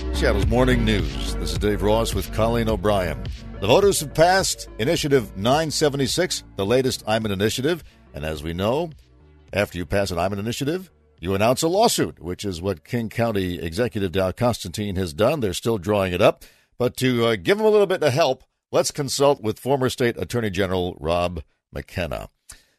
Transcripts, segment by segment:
Seattle's Morning News. This is Dave Ross with Colleen O'Brien. The voters have passed Initiative 976, the latest Eyman initiative. And as we know, after you pass an Eyman initiative, you announce a lawsuit, which is what King County Executive Dow Constantine has done. They're still drawing it up. But to give them a little bit of help, let's consult with former State Attorney General Rob McKenna.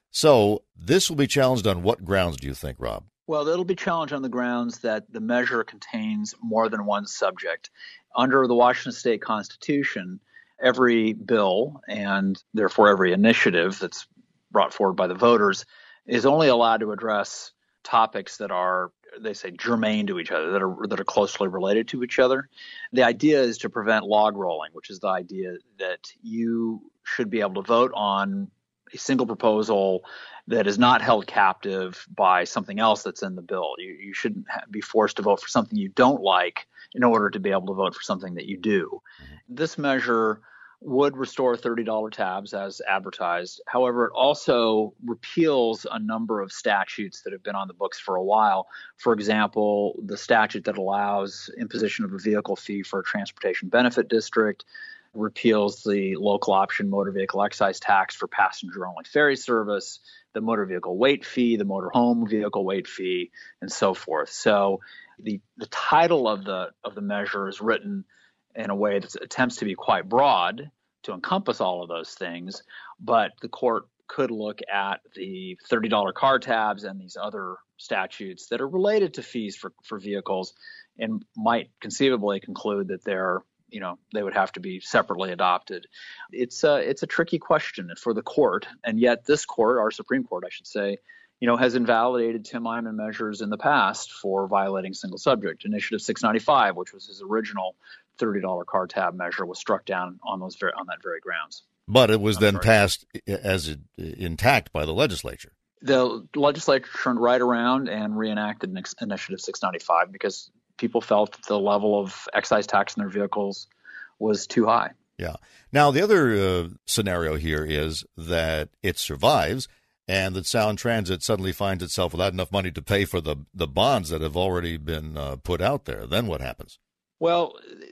So this will be challenged on what grounds, do you think, Rob? Well, it'll be challenged on the grounds that the measure contains more than one subject. Under the Washington State Constitution, every bill and therefore every initiative that's brought forward by the voters is only allowed to address topics that are, they say, germane to each other, that are closely related to each other. The idea is to prevent log rolling, which is the idea that you should be able to vote on a single proposal that is not held captive by something else that's in the bill. You shouldn't be forced to vote for something you don't like in order to be able to vote for something that you do. This measure would restore $30 tabs as advertised. However, it also repeals a number of statutes that have been on the books for a while. For example, the statute that allows imposition of a vehicle fee for a transportation benefit district, repeals the local option motor vehicle excise tax for passenger-only ferry service, the motor vehicle weight fee, the motor home vehicle weight fee, and so forth. So the title of the measure is written in a way that attempts to be quite broad to encompass all of those things, but the court could look at the $30 car tabs and these other statutes that are related to fees for vehicles and might conceivably conclude that they would have to be separately adopted. It's a tricky question for the court, and yet this court, our Supreme Court, I should say, has invalidated Tim Eyman measures in the past for violating single subject. Initiative 695, which was his original $30 car tab measure, was struck down on that very grounds. But it was passed as intact by the legislature. The legislature turned right around and reenacted Initiative 695 because people felt that the level of excise tax in their vehicles was too high. Yeah. Now, the other scenario here is that it survives and that Sound Transit suddenly finds itself without enough money to pay for the bonds that have already been put out there. Then what happens? Well,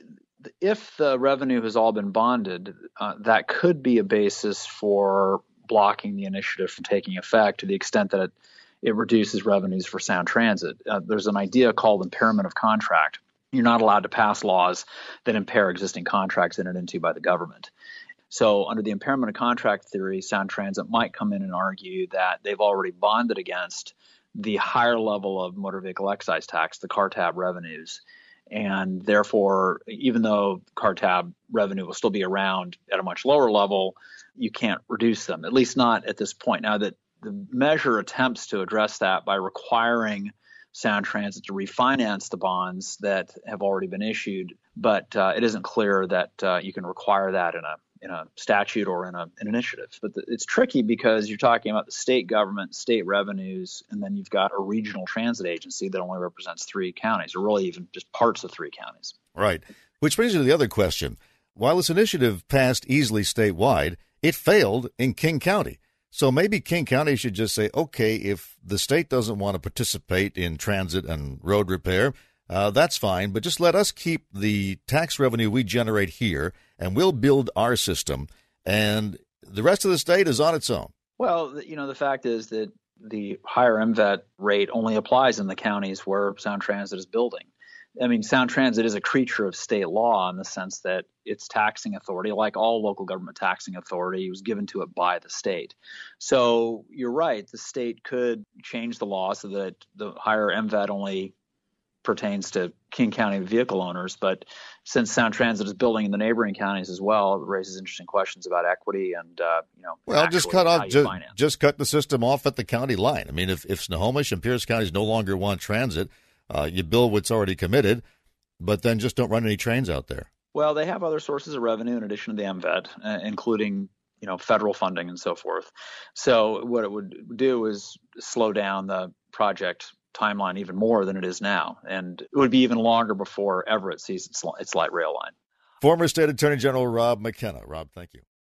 if the revenue has all been bonded, that could be a basis for blocking the initiative from taking effect to the extent that it reduces revenues for Sound Transit. There's an idea called impairment of contract. You're not allowed to pass laws that impair existing contracts entered into by the government. So under the impairment of contract theory, Sound Transit might come in and argue that they've already bonded against the higher level of motor vehicle excise tax, the car tab revenues. And therefore, even though car tab revenue will still be around at a much lower level, you can't reduce them, at least not at this point. Now, that the measure attempts to address that by requiring Sound Transit to refinance the bonds that have already been issued, but it isn't clear that you can require that in a statute or in an initiative. But it's tricky because you're talking about the state government, state revenues, and then you've got a regional transit agency that only represents 3 counties, or really even just parts of 3 counties. Right. Which brings you to the other question. While this initiative passed easily statewide, it failed in King County. So maybe King County should just say, okay, if the state doesn't want to participate in transit and road repair, that's fine, but just let us keep the tax revenue we generate here, and we'll build our system, and the rest of the state is on its own. Well, the fact is that the higher MVET rate only applies in the counties where Sound Transit is building. I mean, Sound Transit is a creature of state law in the sense that its taxing authority, like all local government taxing authority, was given to it by the state. So you're right, the state could change the law so that the higher MVET only pertains to King County vehicle owners. But since Sound Transit is building in the neighboring counties as well, it raises interesting questions about equity and, well, just cut the system off at the county line. I mean, if Snohomish and Pierce counties no longer want transit, you build what's already committed, but then just don't run any trains out there. Well, they have other sources of revenue in addition to the MVET, including federal funding and so forth. So what it would do is slow down the project timeline even more than it is now, and it would be even longer before Everett sees its light rail line. Former State Attorney General Rob McKenna. Rob, thank you.